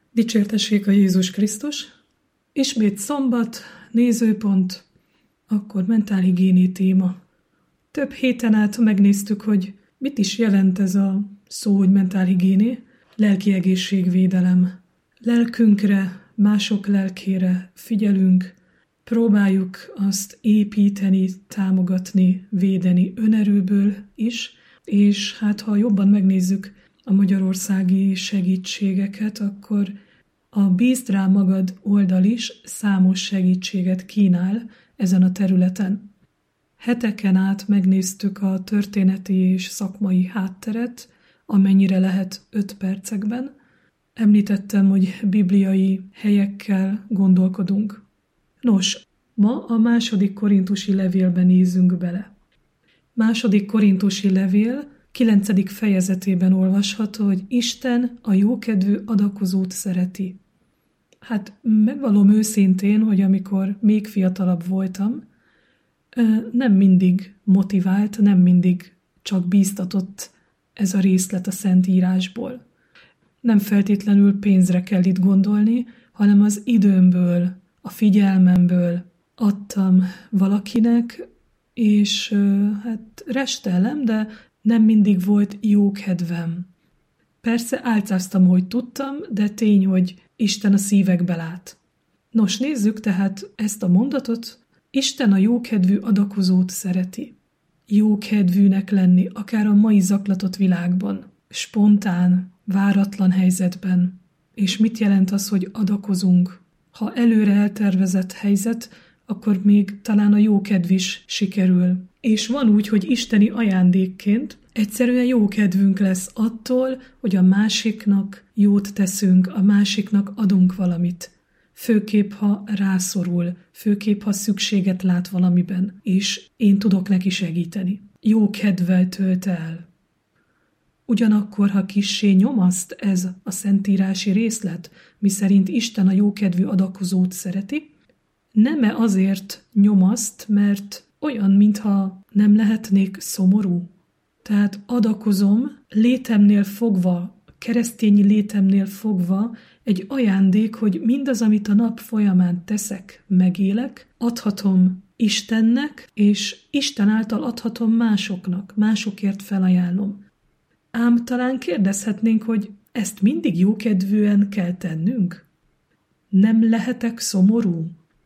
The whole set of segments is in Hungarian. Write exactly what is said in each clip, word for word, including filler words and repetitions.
Dicsértessék a Jézus Krisztus! Ismét szombat, nézőpont, akkor mentálhigiéni téma. Több héten át megnéztük, hogy mit is jelent ez a szó, hogy mentálhigiéni, lelki egészségvédelem. Lelkünkre, mások lelkére figyelünk, próbáljuk azt építeni, támogatni, védeni önerőből is, és hát ha jobban megnézzük a magyarországi segítségeket, akkor a Bízd rá magad oldal is számos segítséget kínál ezen a területen. Heteken át megnéztük a történeti és szakmai hátteret, amennyire lehet öt percekben. Említettem, hogy bibliai helyekkel gondolkodunk. Nos, ma a második korintusi levélben nézzünk bele. Második korintusi levél kilencedik fejezetében olvasható, hogy Isten a jókedvű adakozót szereti. Hát megvallom őszintén, hogy amikor még fiatalabb voltam, nem mindig motivált, nem mindig csak bíztatott ez a részlet a Szentírásból. Nem feltétlenül pénzre kell itt gondolni, hanem az időmből, a figyelmemből adtam valakinek, és hát restellem, de nem mindig volt jó kedvem. Persze álcáztam, hogy tudtam, de tény, hogy Isten a szívekbe lát. Nos, nézzük tehát ezt a mondatot. Isten a jókedvű adakozót szereti. Jókedvűnek lenni, akár a mai zaklatott világban, spontán, váratlan helyzetben. És mit jelent az, hogy adakozunk? Ha előre eltervezett helyzet, akkor még talán a jókedv is sikerül. És van úgy, hogy isteni ajándékként egyszerűen jókedvünk lesz attól, hogy a másiknak jót teszünk, a másiknak adunk valamit. Főképp, ha rászorul, főképp, ha szükséget lát valamiben, és én tudok neki segíteni. Jó kedvvel tölt el. Ugyanakkor, ha kissé nyomaszt ez a szentírási részlet, miszerint Isten a jókedvű adakozót szereti, nem-e azért nyomaszt, mert olyan, mintha nem lehetnék szomorú? Tehát adakozom, létemnél fogva, keresztényi létemnél fogva egy ajándék, hogy mindaz, amit a nap folyamán teszek, megélek, adhatom Istennek, és Isten által adhatom másoknak, másokért felajánlom. Ám talán kérdezhetnénk, hogy ezt mindig jókedvűen kell tennünk? Nem lehetek szomorú?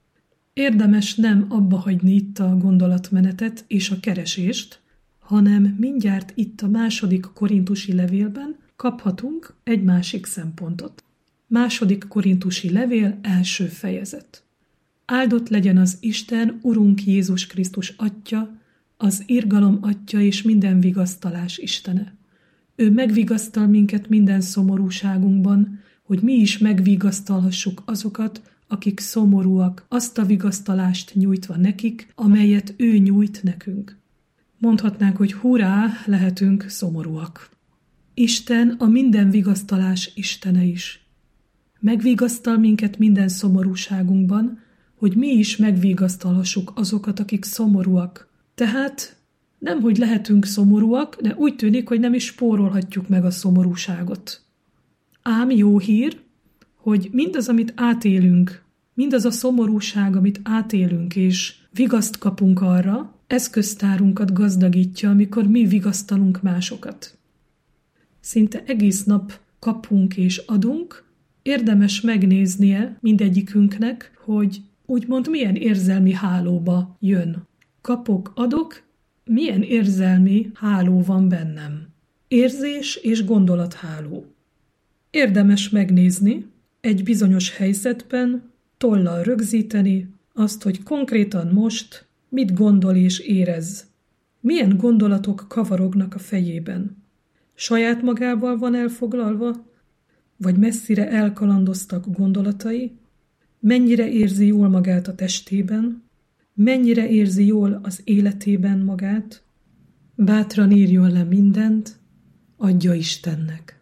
Érdemes nem abba hagyni itt a gondolatmenetet és a keresést, hanem mindjárt itt a második korintusi levélben kaphatunk egy másik szempontot. Második korintusi levél, első fejezet. Áldott legyen az Isten, Urunk Jézus Krisztus Atya, az irgalom Atya és minden vigasztalás Istene. Ő megvigasztal minket minden szomorúságunkban, hogy mi is megvigasztalhassuk azokat, akik szomorúak, azt a vigasztalást nyújtva nekik, amelyet ő nyújt nekünk. Mondhatnánk, hogy hurrá, lehetünk szomorúak. Isten a minden vigasztalás Istene is. Megvigasztal minket minden szomorúságunkban, hogy mi is megvigasztalhassuk azokat, akik szomorúak. Tehát nem, hogy lehetünk szomorúak, de úgy tűnik, hogy nem is spórolhatjuk meg a szomorúságot. Ám jó hír, hogy mindaz, amit átélünk, mindaz a szomorúság, amit átélünk, és vigaszt kapunk arra, eszköztárunkat gazdagítja, amikor mi vigasztalunk másokat. Szinte egész nap kapunk és adunk, érdemes megnéznie mindegyikünknek, hogy úgymond milyen érzelmi hálóba jön. Kapok, adok, milyen érzelmi háló van bennem. Érzés és gondolatháló. Érdemes megnézni, egy bizonyos helyzetben tollal rögzíteni azt, hogy konkrétan most mit gondol és érez. Milyen gondolatok kavarognak a fejében. Saját magával van elfoglalva, vagy messzire elkalandoztak gondolatai, mennyire érzi jól magát a testében, mennyire érzi jól az életében magát, bátran írjon le mindent, adja Istennek.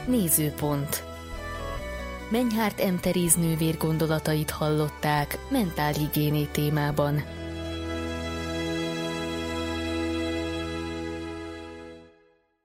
Nézőpont. Menyhárt M. Teréz nővér gondolatait hallották mentálhigiéné témában.